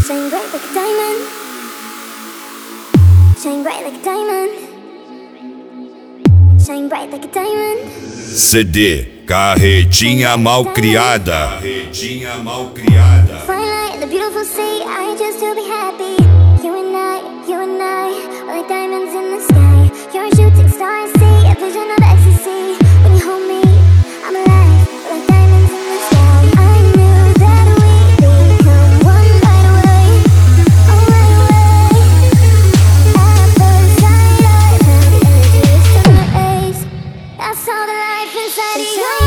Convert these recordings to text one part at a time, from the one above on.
Shine bright like a diamond. Shine bright like a diamond. Shine bright like a diamond. CD Carretinha Malcriada. Carretinha Malcriada. Fine light in the beautiful sea, I just to be happy. You and I, we're like diamonds in the sky. You're a shooting star, I see a vision of ecstasy. When you hold me, I'm alive, we're like diamonds in the sky. I knew that we'd become one right away, oh right away. At first sight, I felt the energy of sun rays. I saw the life inside of you.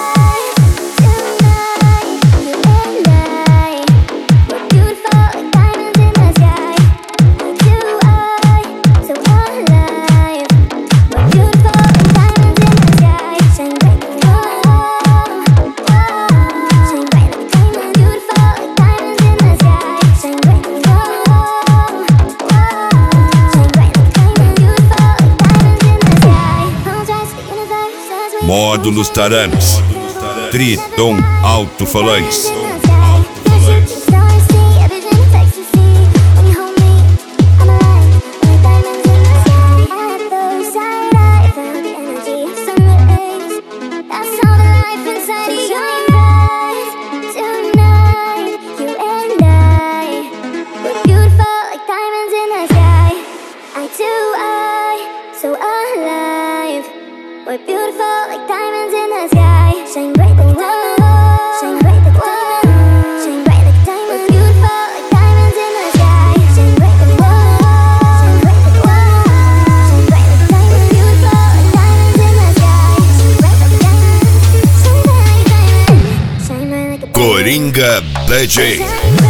Módulos Taramis. Triton Alto-Falantes. We're beautiful like diamonds in the sky. Shine bright like a diamond. Shine bright like a diamond. Shine bright like a diamond. We're beautiful like diamonds in the sky. Shine bright like a diamond. Shine bright like a diamond. Shine bright like a diamond. We're beautiful like diamonds in the sky. Shine bright like a diamond. Shine bright like a diamond. Shine bright like a diamond. Coringa DJ.